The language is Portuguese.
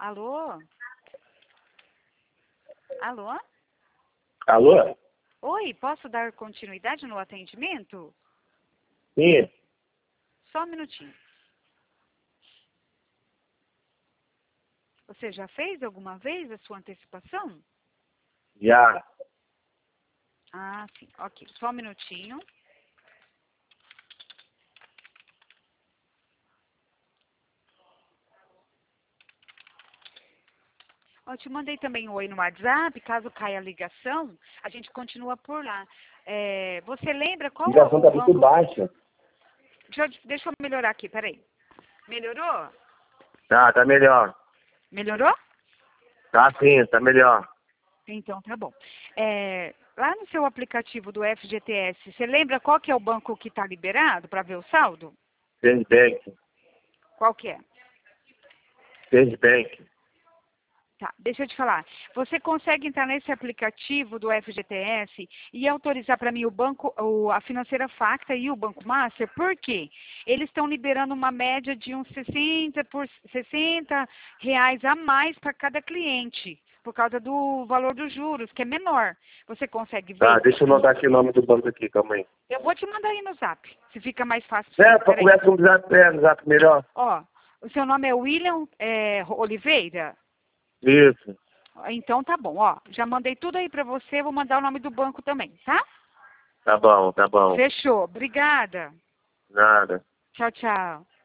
Alô? Alô? Alô? Oi, posso dar continuidade no atendimento? Sim. Só um minutinho. Você já fez alguma vez a sua antecipação? Já. Ah, sim. Ok. Só um minutinho. Eu te mandei também um oi no WhatsApp. Caso caia a ligação, a gente continua por lá. Você lembra A qual ligação o tá muito banco... baixa. Deixa eu melhorar aqui, peraí. Melhorou? Tá melhor. Melhorou? Tá sim, tá melhor. Então, tá bom. Lá no seu aplicativo do FGTS, você lembra qual que é o banco que está liberado para ver o saldo? Bank. Qual que é? Bank. Tá, deixa eu te falar. Você consegue entrar nesse aplicativo do FGTS e autorizar para mim o banco, a financeira Facta e o Banco Master? Por quê? Eles estão liberando uma média de uns 60 reais a mais para cada cliente, por causa do valor dos juros, que é menor. Você consegue Tá, ver? deixa eu anotar aqui o nome do banco aqui, calma aí. Eu vou te mandar aí no Zap, se fica mais fácil. Pra você. Pra conversa no Zap melhor. Ó, o seu nome é William Oliveira? Isso. Então tá bom, ó. Já mandei tudo aí pra você, vou mandar o nome do banco também, tá? Tá bom. Fechou. Obrigada. Nada. Tchau, tchau.